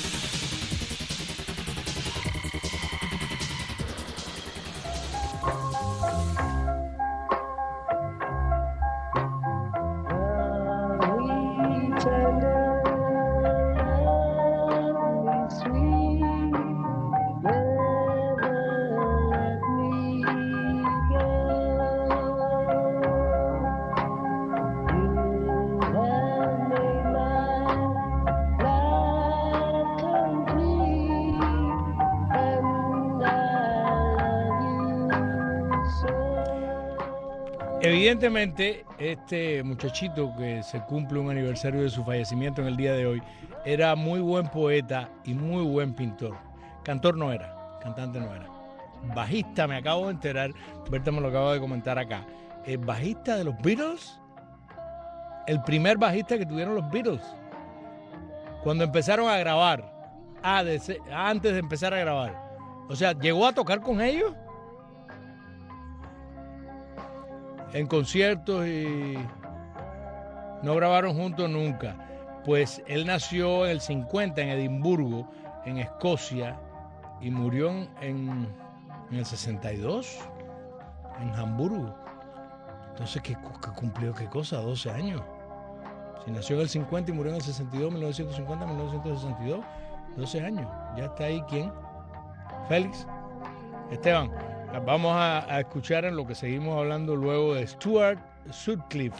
Evidentemente, este muchachito que se cumple un aniversario de su fallecimiento en el día de hoy era muy buen poeta y muy buen pintor. Cantor no era, cantante no era. Bajista, me acabo de enterar, Berta me lo acaba de comentar acá. El bajista de los Beatles, el primer bajista que tuvieron los Beatles, cuando empezaron a grabar, ah, de, antes de empezar a grabar. O sea, llegó a tocar con ellos en conciertos y no grabaron juntos nunca. Pues él nació en el cincuenta en Edimburgo, en Escocia, y murió en, en, en el sesenta y dos en Hamburgo. Entonces, ¿qué, qué cumplió qué cosa? doce años. Si nació en el cincuenta y murió en el sesenta y dos, mil novecientos cincuenta, mil novecientos sesenta y dos, doce años. Ya está ahí, ¿quién? Félix. Esteban. Vamos a, a escuchar en lo que seguimos hablando luego de Stuart Sutcliffe.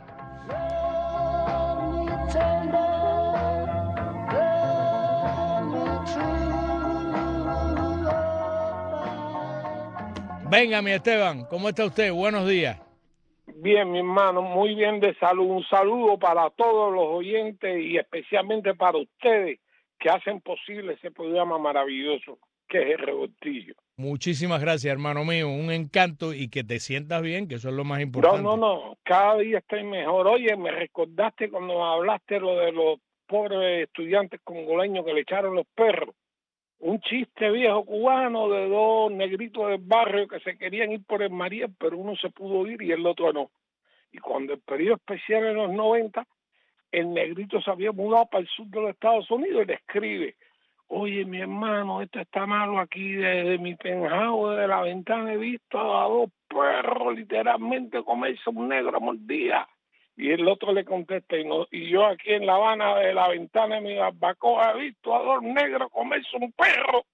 Venga, mi Esteban, ¿cómo está usted? Buenos días. Bien, mi hermano, muy bien de salud. Un saludo para todos los oyentes y especialmente para ustedes que hacen posible ese programa maravilloso que es El Revoltillo. Muchísimas gracias, hermano mío. Un encanto y que te sientas bien, que eso es lo más importante. No, no, no. Cada día estoy mejor. Oye, me recordaste cuando hablaste lo de los pobres estudiantes congoleños que le echaron los perros. Un chiste viejo cubano de dos negritos del barrio que se querían ir por el María, pero uno se pudo ir y el otro no. Y cuando el periodo especial en los noventa, el negrito se había mudado para el sur de los Estados Unidos y le escribe: oye, mi hermano, esto está malo aquí, desde mi penthouse, de la ventana he visto a dos perros literalmente comerse un negro mordida. Y el otro le contesta, y, no, y yo aquí en La Habana, de la ventana de mi barbacoa, he visto a dos negros comerse un perro.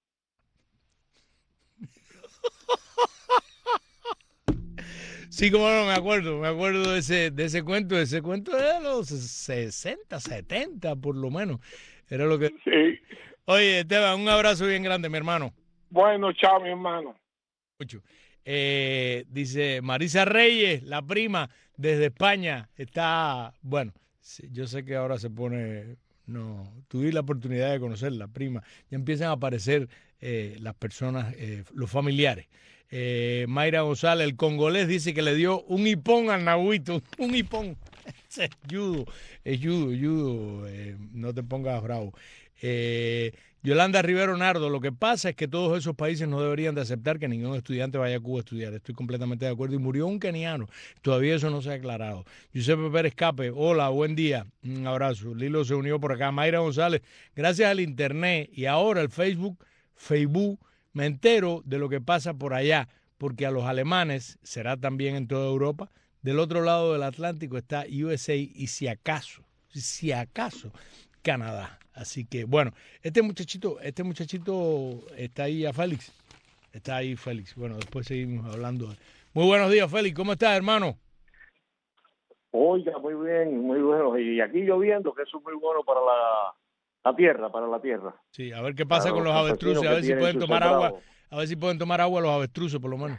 Sí, como no, me acuerdo, me acuerdo de ese, de ese cuento, de ese cuento de los sesenta, setenta, por lo menos. Era lo que... Sí. Oye, Esteban, un abrazo bien grande, mi hermano. Bueno, chao, mi hermano. Mucho. Eh, dice Marisa Reyes, la prima, desde España, está, bueno, yo sé que ahora se pone, no, tuve la oportunidad de conocer la prima, ya empiezan a aparecer eh, las personas, eh, los familiares. Eh, Mayra González, el congolés, dice que le dio un hipón al Nahuito, un hipón. Es judo, es judo, judo, eh, no te pongas bravo. Eh, Yolanda Rivero Nardo, lo que pasa es que todos esos países no deberían de aceptar que ningún estudiante vaya a Cuba a estudiar. Estoy completamente de acuerdo. Y murió un keniano. Todavía eso no se ha aclarado. Giuseppe Pérez Cape, hola, buen día. Un abrazo. Lilo se unió por acá. Mayra González, gracias al internet y ahora el Facebook, Facebook, me entero de lo que pasa por allá, porque a los alemanes, será también en toda Europa, del otro lado del Atlántico está U S A y si acaso, si acaso, Canadá. Así que, bueno, este muchachito, este muchachito está ahí a Félix. Está ahí Félix. Bueno, después seguimos hablando. Muy buenos días, Félix. ¿Cómo estás, hermano? Oiga, muy bien, muy bueno. Y aquí lloviendo, que eso es muy bueno para la, la tierra, para la tierra. Sí, a ver qué pasa para con los, los avestruces, a ver si pueden tomar sembrado. agua, a ver si pueden tomar agua los avestruces, por lo menos.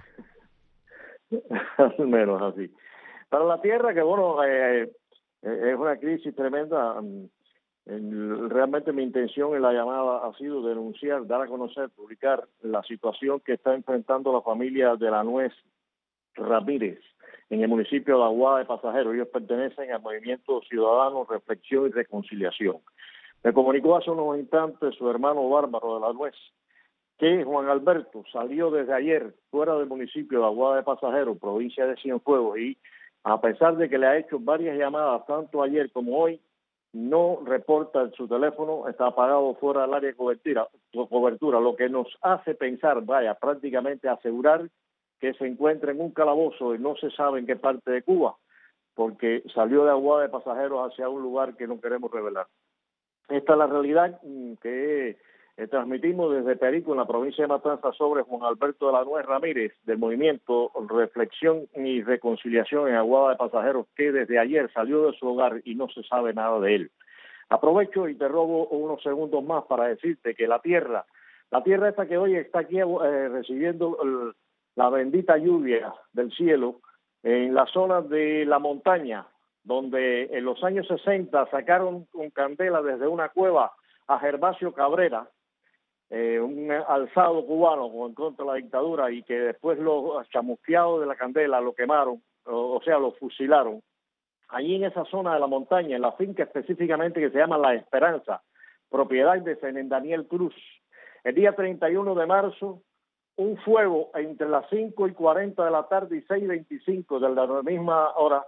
Al menos así. Para la tierra, que bueno, eh, es una crisis tremenda. Realmente mi intención en la llamada ha sido denunciar, dar a conocer, publicar la situación que está enfrentando la familia de la Nuez Ramírez en el municipio de Aguada de Pasajeros. Ellos pertenecen al Movimiento Ciudadano, Reflexión y Reconciliación. Me comunicó hace unos instantes su hermano Bárbaro de la Nuez que Juan Alberto salió desde ayer fuera del municipio de Aguada de Pasajeros, provincia de Cienfuegos, y a pesar de que le ha hecho varias llamadas, tanto ayer como hoy, no reporta su teléfono, está apagado fuera del área de cobertura, cobertura, lo que nos hace pensar, vaya, prácticamente asegurar que se encuentra en un calabozo y no se sabe en qué parte de Cuba, porque salió de Aguada de Pasajeros hacia un lugar que no queremos revelar. Esta es la realidad que eh, transmitimos desde Perico, en la provincia de Matanzas, sobre Juan Alberto de la Nuez Ramírez, del movimiento Reflexión y Reconciliación en Aguada de Pasajeros, que desde ayer salió de su hogar y no se sabe nada de él. Aprovecho y te robo unos segundos más para decirte que la tierra, la tierra esta que hoy está aquí eh, recibiendo el, la bendita lluvia del cielo, en la zona de la montaña, donde en los años sesenta sacaron con candela desde una cueva a Gervasio Cabrera, eh, un alzado cubano en contra de la dictadura, y que después los chamusqueados de la candela lo quemaron, o, o sea, lo fusilaron. Allí en esa zona de la montaña, en la finca específicamente que se llama La Esperanza, propiedad de San Daniel Cruz, el día treinta y uno de marzo, un fuego entre las cinco y cuarenta de la tarde y seis y veinticinco de la misma hora,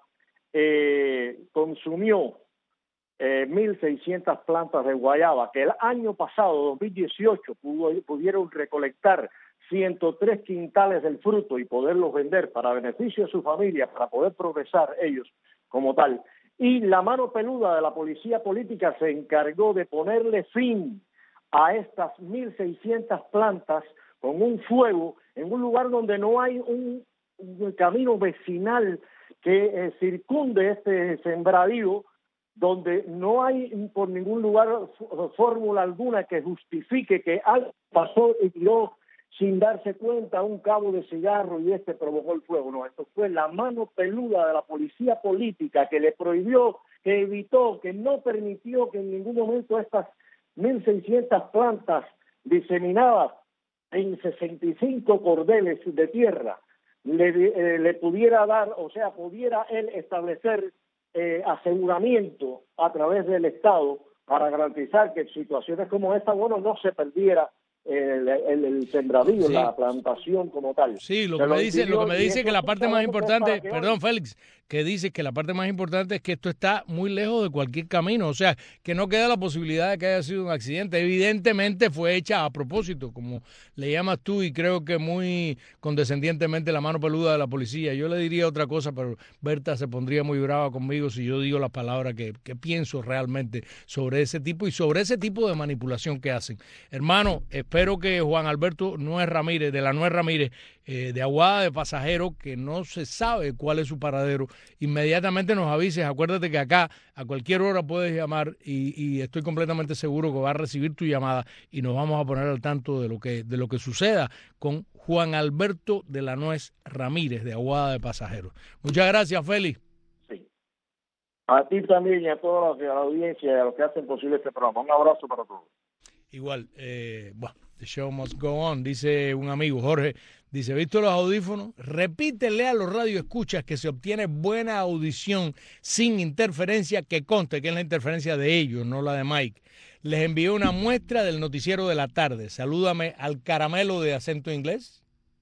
eh, consumió eh, mil seiscientas plantas de guayaba, que el año pasado, dos mil dieciocho, pudo, pudieron recolectar ciento tres quintales del fruto y poderlos vender para beneficio de su familia, para poder progresar ellos como tal. Y la mano peluda de la policía política se encargó de ponerle fin a estas mil seiscientas plantas con un fuego en un lugar donde no hay un, un camino vecinal que eh, circunde este sembradío, donde no hay por ningún lugar fórmula alguna que justifique que algo pasó y tiró sin darse cuenta un cabo de cigarro y este provocó el fuego. No, esto fue la mano peluda de la policía política que le prohibió, que evitó, que no permitió que en ningún momento estas mil seiscientas plantas diseminadas en sesenta y cinco cordeles de tierra le, eh, le pudiera dar, o sea, pudiera él establecer eh, aseguramiento a través del Estado para garantizar que en situaciones como esta, bueno, no se perdiera el, el, el sembradío, sí, la plantación como tal. Sí, lo que me dice, lo que me dice que la parte más importante, perdón Félix, que dice que la parte más importante es que esto está muy lejos de cualquier camino, o sea, que no queda la posibilidad de que haya sido un accidente. Evidentemente fue hecha a propósito, como le llamas tú, y creo que muy condescendientemente la mano peluda de la policía. Yo le diría otra cosa, pero Berta se pondría muy brava conmigo si yo digo las palabras que, que pienso realmente sobre ese tipo y sobre ese tipo de manipulación que hacen. Hermano, espero que Juan Alberto Nuez Ramírez, de la Nuez Ramírez, eh, de Aguada de Pasajeros, que no se sabe cuál es su paradero, inmediatamente nos avises. Acuérdate que acá a cualquier hora puedes llamar y, y estoy completamente seguro que va a recibir tu llamada y nos vamos a poner al tanto de lo que, de lo que suceda con Juan Alberto de la Nuez Ramírez, de Aguada de Pasajeros. Muchas gracias, Félix. Sí. A ti también y a toda la, a la audiencia y a los que hacen posible este programa. Un abrazo para todos. Igual, eh, bueno, the show must go on, dice un amigo, Jorge, dice, ¿visto los audífonos? Repítele a los radioescuchas que se obtiene buena audición sin interferencia, que conste que es la interferencia de ellos, no la de Mike. Les envié una muestra del noticiero de la tarde. Salúdame al caramelo de acento inglés.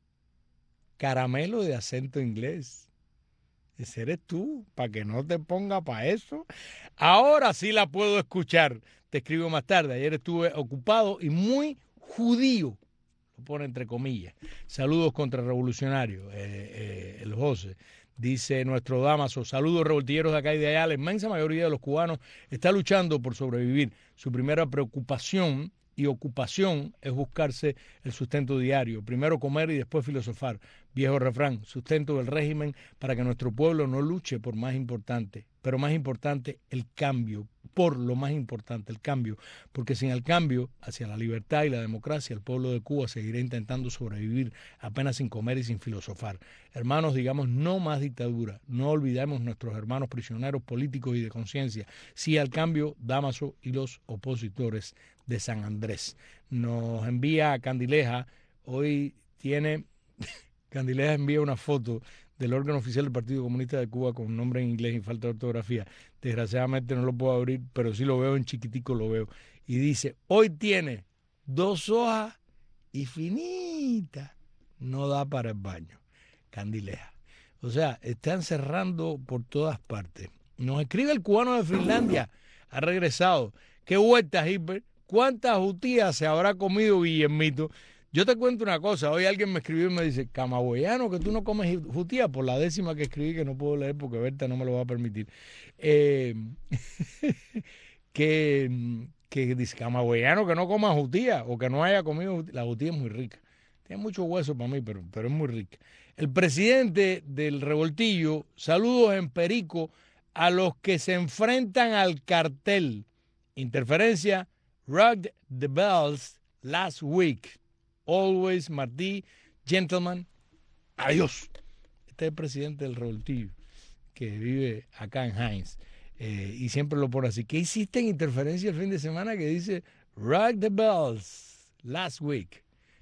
Caramelo de acento inglés. Ese eres tú, para que no te ponga para eso. Ahora sí la puedo escuchar. Te escribo más tarde. Ayer estuve ocupado y muy judío. Lo pone entre comillas. Saludos contrarrevolucionarios, eh, eh, el José. Dice nuestro Damaso, saludos revoltilleros de acá y de allá. La inmensa mayoría de los cubanos está luchando por sobrevivir. Su primera preocupación y ocupación es buscarse el sustento diario. Primero comer y después filosofar. Viejo refrán, sustento del régimen para que nuestro pueblo no luche por más importante, pero más importante el cambio, por lo más importante el cambio, porque sin el cambio hacia la libertad y la democracia, el pueblo de Cuba seguirá intentando sobrevivir apenas sin comer y sin filosofar. Hermanos, digamos no más dictadura, no olvidemos nuestros hermanos prisioneros políticos y de conciencia, sí al cambio, Damaso y los opositores de San Andrés. Nos envía Candileja, hoy tiene... Candileja envía una foto del órgano oficial del Partido Comunista de Cuba con nombre en inglés y falta de ortografía. Desgraciadamente no lo puedo abrir, pero sí lo veo en chiquitico, lo veo. Y dice, hoy tiene dos hojas y finita, no da para el baño. Candileja. O sea, están cerrando por todas partes. Nos escribe el cubano de Finlandia, ha regresado. ¿Qué vuelta, Hilbert? ¿Cuántas jutías se habrá comido Guillermito? Yo te cuento una cosa, hoy alguien me escribió y me dice, camagüeyano, que tú no comes jutía, por la décima que escribí, que no puedo leer porque Berta no me lo va a permitir. Eh, que, que dice, camagüeyano, que no coma jutía o que no haya comido jutía. La jutía es muy rica. Tiene mucho hueso para mí, pero, pero es muy rica. El presidente del Revoltillo, saludos en Perico a los que se enfrentan al cartel. Interferencia, rocked the bells last week. Always, Martí, gentlemen, adiós. Este es el presidente del Revoltillo, que vive acá en Hines, eh, y siempre lo pone así. ¿Qué hiciste en Interferencia el fin de semana que dice rock the bells last week?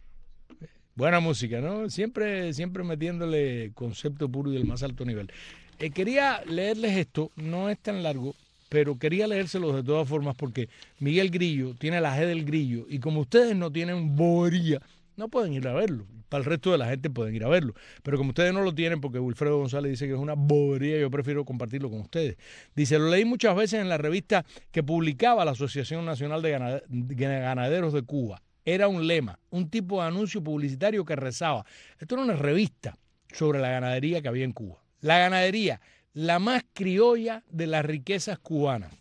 Buena música, ¿no? Siempre, siempre metiéndole concepto puro y del más alto nivel. Eh, quería leerles esto, no es tan largo, pero quería leérselos de todas formas porque Miguel Grillo tiene la G del Grillo y como ustedes no tienen bobería, no pueden ir a verlo. Para el resto de la gente pueden ir a verlo. Pero como ustedes no lo tienen, porque Wilfredo González dice que es una bobería, yo prefiero compartirlo con ustedes. Dice, lo leí muchas veces en la revista que publicaba la Asociación Nacional de Ganaderos de Cuba. Era un lema, un tipo de anuncio publicitario que rezaba. Esto era una revista sobre la ganadería que había en Cuba. La ganadería, la más criolla de las riquezas cubanas.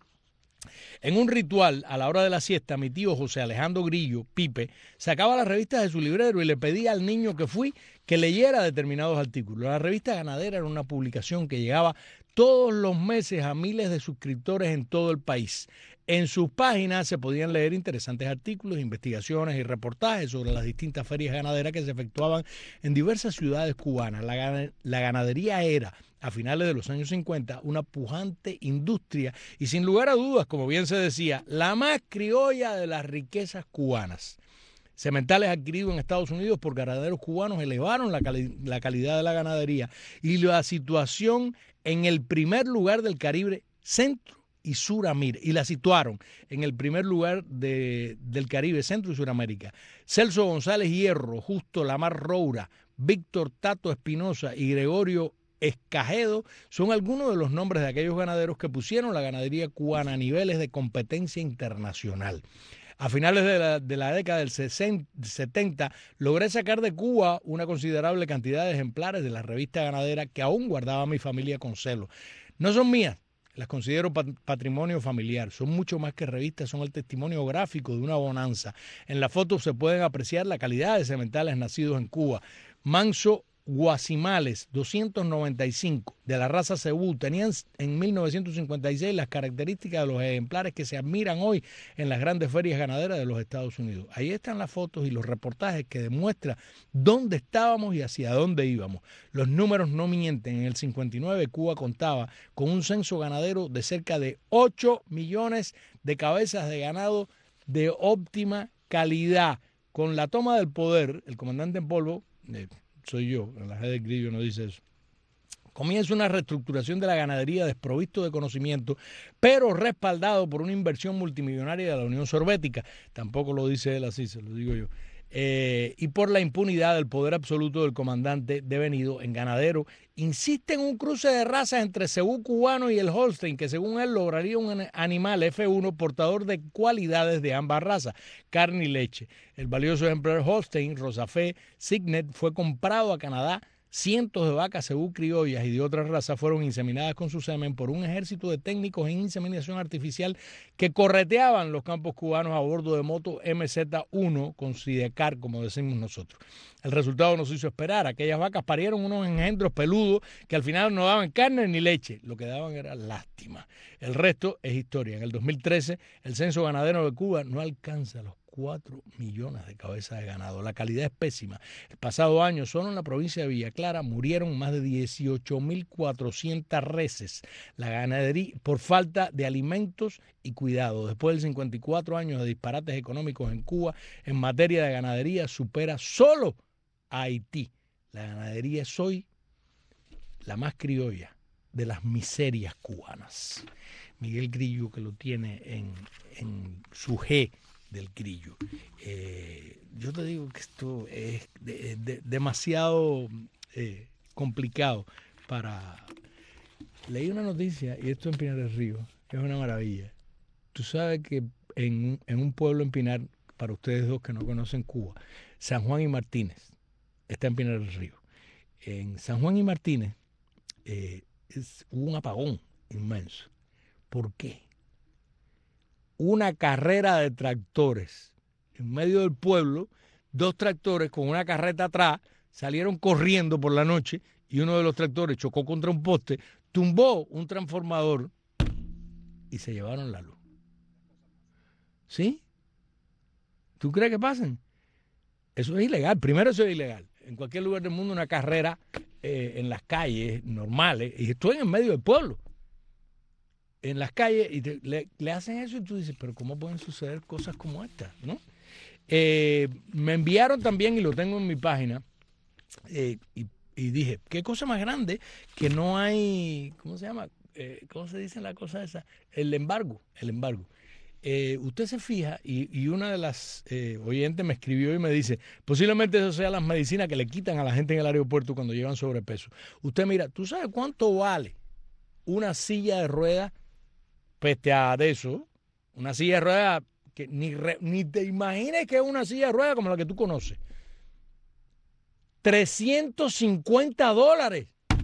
En un ritual, a la hora de la siesta, mi tío José Alejandro Grillo, Pipe, sacaba las revistas de su librero y le pedía al niño que fui que leyera determinados artículos. La revista Ganadera era una publicación que llegaba todos los meses a miles de suscriptores en todo el país. En sus páginas se podían leer interesantes artículos, investigaciones y reportajes sobre las distintas ferias ganaderas que se efectuaban en diversas ciudades cubanas. La, la ganadería era, a finales de los años cincuenta, una pujante industria y sin lugar a dudas, como bien se decía, la más criolla de las riquezas cubanas. Sementales adquiridos en Estados Unidos por ganaderos cubanos elevaron la, cali la calidad de la ganadería y la situación en el primer lugar del Caribe Centro y Suramérica, y la situaron en el primer lugar de, del Caribe, Centro y Suramérica. Celso González Hierro, Justo Lamar Roura, Víctor Tato Espinosa y Gregorio Escajedo son algunos de los nombres de aquellos ganaderos que pusieron la ganadería cubana a niveles de competencia internacional. A finales de la, de la década del setenta, logré sacar de Cuba una considerable cantidad de ejemplares de la revista ganadera que aún guardaba mi familia con celo. No son mías, las considero patrimonio familiar. Son mucho más que revistas, son el testimonio gráfico de una bonanza. En la foto se pueden apreciar la calidad de sementales nacidos en Cuba. Manso Guasimales, doscientos noventa y cinco, de la raza Cebú, tenían en mil novecientos cincuenta y seis las características de los ejemplares que se admiran hoy en las grandes ferias ganaderas de los Estados Unidos. Ahí están las fotos y los reportajes que demuestran dónde estábamos y hacia dónde íbamos. Los números no mienten. En el cincuenta y nueve Cuba contaba con un censo ganadero de cerca de ocho millones de cabezas de ganado de óptima calidad. Con la toma del poder, el comandante en polvo, eh, soy yo, en la G del Grillo no dice eso, comienza una reestructuración de la ganadería desprovisto de conocimiento, pero respaldado por una inversión multimillonaria de la Unión Soviética. Tampoco lo dice él así, se lo digo yo. Eh, y por la impunidad del poder absoluto del comandante devenido en ganadero, insiste en un cruce de razas entre Cebú cubano y el Holstein, que según él lograría un animal F uno portador de cualidades de ambas razas, carne y leche. El valioso ejemplar Holstein, Rosafe Signet, fue comprado a Canadá. Cientos de vacas Cebú criollas y de otras razas fueron inseminadas con su semen por un ejército de técnicos en inseminación artificial que correteaban los campos cubanos a bordo de moto M Z uno con sidecar, como decimos nosotros. El resultado nos hizo esperar. Aquellas vacas parieron unos engendros peludos que al final no daban carne ni leche. Lo que daban era lástima. El resto es historia. En el dos mil trece, el censo ganadero de Cuba no alcanza los cuatro millones de cabezas de ganado. La calidad es pésima. El pasado año, solo en la provincia de Villa Clara, murieron más de dieciocho mil cuatrocientas reses. La ganadería por falta de alimentos y cuidado. Después de cincuenta y cuatro años de disparates económicos en Cuba, en materia de ganadería supera solo a Haití. La ganadería es hoy la más criolla de las miserias cubanas. Miguel Grillo, que lo tiene en, en su G del Grillo. Eh, yo te digo que esto es de, de, demasiado eh, complicado para... Leí una noticia, y esto en Pinar del Río, es una maravilla. Tú sabes que en, en un pueblo en Pinar, para ustedes dos que no conocen Cuba, San Juan y Martínez, está en Pinar del Río. En San Juan y Martínez eh, es, hubo un apagón inmenso. ¿Por qué? Una carrera de tractores en medio del pueblo, dos tractores con una carreta atrás salieron corriendo por la noche y uno de los tractores chocó contra un poste, tumbó un transformador y se llevaron la luz. ¿Sí? ¿Tú crees que pasen? Eso es ilegal. Primero, eso es ilegal. En cualquier lugar del mundo, una carrera eh, en las calles normales, y estoy en medio del pueblo, en las calles, y te, le, le hacen eso y tú dices, pero ¿cómo pueden suceder cosas como estas? ¿No? Eh, me enviaron también, y lo tengo en mi página, eh, y, y dije, qué cosa más grande que no hay, ¿cómo se llama? Eh, ¿Cómo se dice la cosa esa? El embargo, el embargo. Eh, usted se fija, y, y una de las eh, oyentes me escribió y me dice, posiblemente eso sea las medicinas que le quitan a la gente en el aeropuerto cuando llevan sobrepeso. Usted mira, ¿tú sabes cuánto vale una silla de ruedas peste a de eso? Una silla de ruedas que ni, re, ni te imagines que es una silla de ruedas como la que tú conoces. trescientos cincuenta dólares.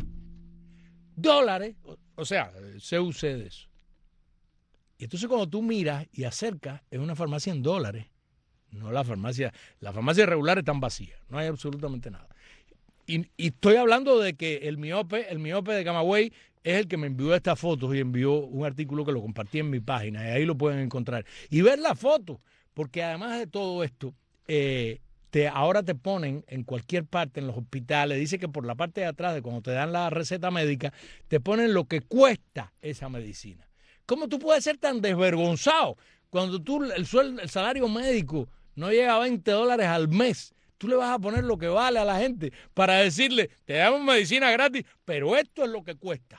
Dólares. O, o sea, se use de eso. Y entonces cuando tú miras y acercas, es una farmacia en dólares. No la farmacia, las farmacias regulares están vacías, no hay absolutamente nada. Y, y estoy hablando de que el miope, el miope de Camagüey es el que me envió estas fotos y envió un artículo que lo compartí en mi página, y ahí lo pueden encontrar. Y ver las fotos, porque además de todo esto, eh, te, ahora te ponen en cualquier parte, en los hospitales, dice que por la parte de atrás, de cuando te dan la receta médica, te ponen lo que cuesta esa medicina. ¿Cómo tú puedes ser tan desvergonzado cuando tú el sueldo, el salario médico no llega a veinte dólares al mes? Tú le vas a poner lo que vale a la gente para decirle, te damos medicina gratis, pero esto es lo que cuesta.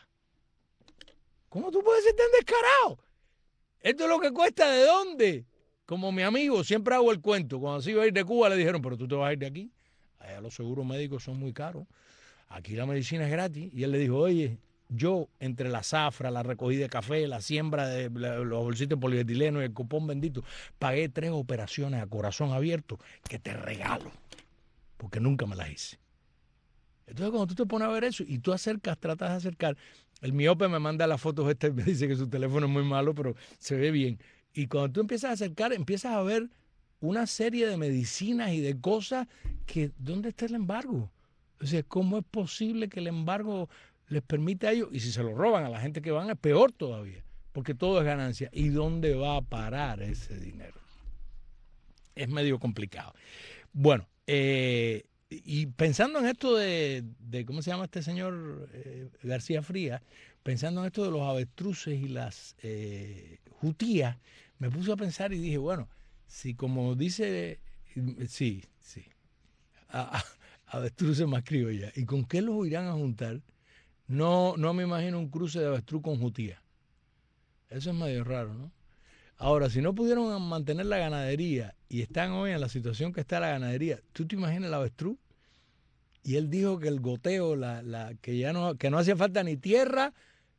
¿Cómo tú puedes ser tan descarado? ¿Esto es lo que cuesta de dónde? Como mi amigo, siempre hago el cuento. Cuando se iba a ir de Cuba le dijeron, pero tú te vas a ir de aquí. Allá los seguros médicos son muy caros. Aquí la medicina es gratis. Y él le dijo, oye, yo, entre la zafra, la recogida de café, la siembra de los bolsitos de polietileno y el cupón bendito, pagué tres operaciones a corazón abierto que te regalo, porque nunca me las hice. Entonces, cuando tú te pones a ver eso y tú acercas, tratas de acercar, el miope me manda las fotos este, me dice que su teléfono es muy malo, pero se ve bien. Y cuando tú empiezas a acercar, empiezas a ver una serie de medicinas y de cosas que, ¿dónde está el embargo? O sea, ¿cómo es posible que el embargo les permite a ellos? Y si se lo roban a la gente que van, es peor todavía, porque todo es ganancia. ¿Y dónde va a parar ese dinero? Es medio complicado. Bueno, eh, y pensando en esto de, de, ¿cómo se llama este señor eh, García Frías? Pensando en esto de los avestruces y las eh, jutías, me puse a pensar y dije, bueno, si como dice, sí, sí, a, a, avestruces más criollas, ¿y con qué los irán a juntar? No, no me imagino un cruce de avestruz con jutía. Eso es medio raro, ¿no? Ahora, si no pudieron mantener la ganadería y están hoy en la situación que está la ganadería, ¿tú te imaginas el avestruz? Y él dijo que el goteo, la, la, que ya no, que no hacía falta ni tierra,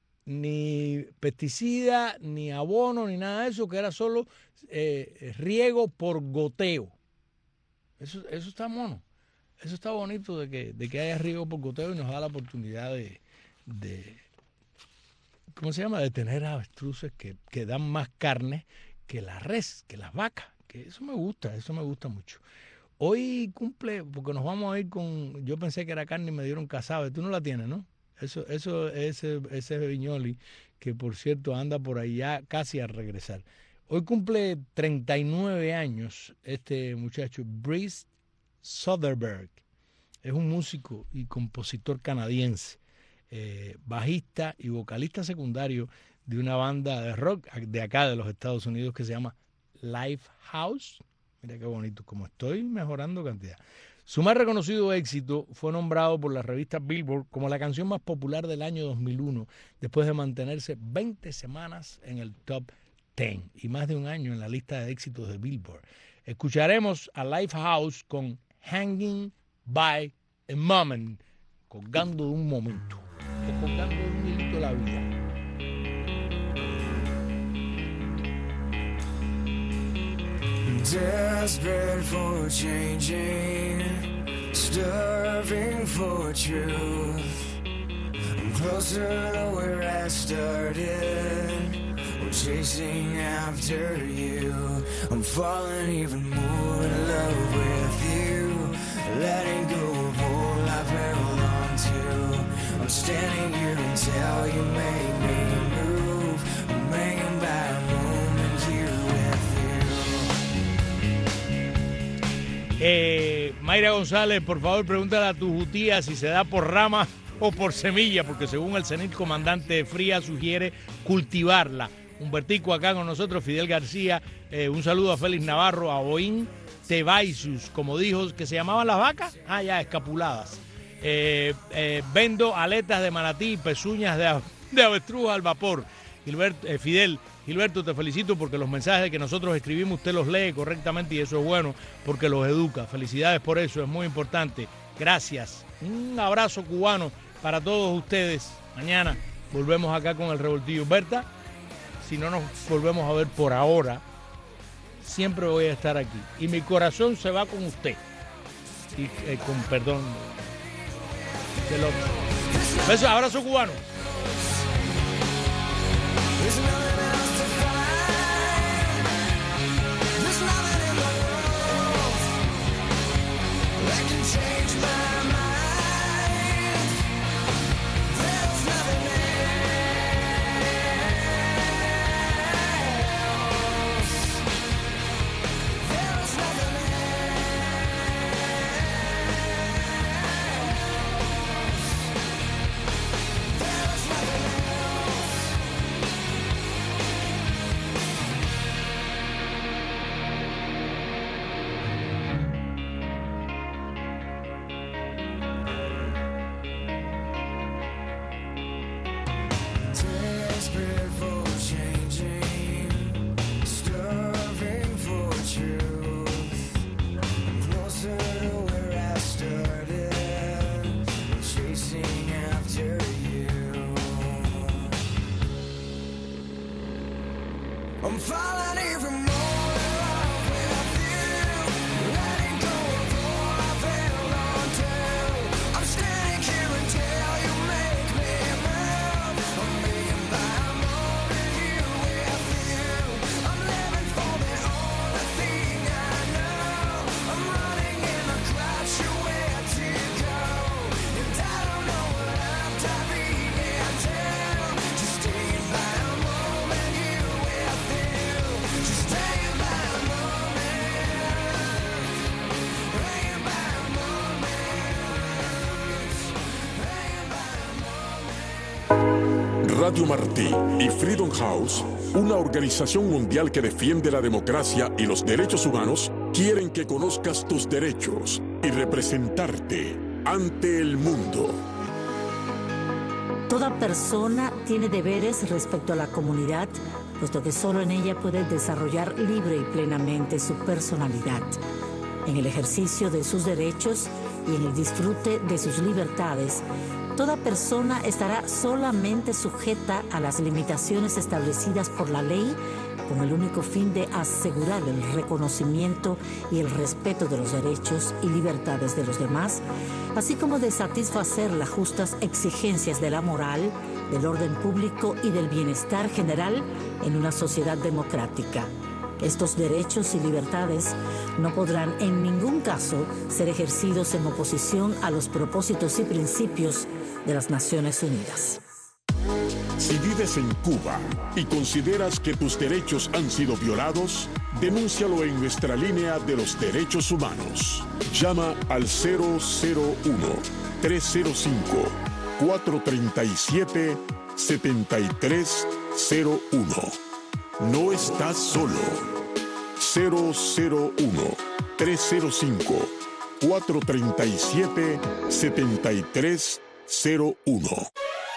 ni pesticida, ni abono, ni nada de eso, que era solo eh, riego por goteo. Eso, eso está mono. Eso está bonito de que, de que haya riego por goteo y nos da la oportunidad de, de ¿cómo se llama? De tener avestruces que, que dan más carne que la res, que las vacas. Que eso me gusta, eso me gusta mucho. Hoy cumple, porque nos vamos a ir con, yo pensé que era carne y me dieron casabe. Tú no la tienes, ¿no? Eso, eso, ese, ese Viñoli, que por cierto anda por allá casi a regresar. Hoy cumple treinta y nueve años este muchacho, Brice Soderbergh. Es un músico y compositor canadiense, eh, bajista y vocalista secundario de una banda de rock de acá de los Estados Unidos que se llama Lifehouse. Mira qué bonito, como estoy mejorando cantidad. Su más reconocido éxito fue nombrado por la revista Billboard como la canción más popular del año dos mil uno, después de mantenerse veinte semanas en el top diez y más de un año en la lista de éxitos de Billboard. Escucharemos a Lifehouse con Hanging by a Moment, colgando de un momento, o colgando de un hilito de la vida. Desperate for changing, starving for truth. I'm closer to where I started, I'm chasing after you. I'm falling even more in love with you, letting go of all I've held on to. I'm standing here until you make me move. I'm hanging by a moment here with you. Eh, Mayra González, por favor, pregúntale a tu jutía si se da por rama o por semilla, porque según el senil comandante Fría sugiere cultivarla. Humbertico acá con nosotros, Fidel García, eh, un saludo a Félix Navarro, a Boín Tebaisus, como dijo, que se llamaban las vacas, ah ya, escapuladas. Eh, eh, vendo aletas de manatí y pezuñas de, de avestruz al vapor. Gilberto, eh, Fidel, Gilberto, te felicito porque los mensajes que nosotros escribimos usted los lee correctamente y eso es bueno porque los educa. Felicidades por eso, es muy importante. Gracias. Un abrazo cubano para todos ustedes. Mañana volvemos acá con el Revoltillo. Berta, si no nos volvemos a ver por ahora, siempre voy a estar aquí. Y mi corazón se va con usted. Y eh, con perdón del otro. Besos, abrazo cubano. There's nothing else to find. There's nothing in the world that can change my mind. There's nothing else. There's nothing else. There's nothing else. Desperate for changing, starving for truth. I'm closer to where I started, chasing after you. I'm falling even more in love with you, letting go of all I've held on to. I'm standing here until you make me move. I'm being by a moment here with you. I'm living for the only thing I know. I'm running in a crowd, sure where to go. And I don't know what left I began to. Just staying by a moment here with you. Just staying by a moment. Hanging by a moment. Hanging by a moment. Radio Martí y Freedom House, una organización mundial que defiende la democracia y los derechos humanos, quieren que conozcas tus derechos y representarte ante el mundo. Toda persona tiene deberes respecto a la comunidad, puesto que solo en ella puede desarrollar libre y plenamente su personalidad. En el ejercicio de sus derechos y en el disfrute de sus libertades, toda persona estará solamente sujeta a las limitaciones establecidas por la ley con el único fin de asegurar el reconocimiento y el respeto de los derechos y libertades de los demás, así como de satisfacer las justas exigencias de la moral, del orden público y del bienestar general en una sociedad democrática. Estos derechos y libertades no podrán en ningún caso ser ejercidos en oposición a los propósitos y principios de las Naciones Unidas. Si vives en Cuba y consideras que tus derechos han sido violados, denúncialo en nuestra línea de los derechos humanos. Llama al cero cero uno, tres cero cinco, cuatro tres siete, siete tres cero uno. No estás solo. cero cero uno, tres cero cinco, cuatro tres siete, siete tres cero uno.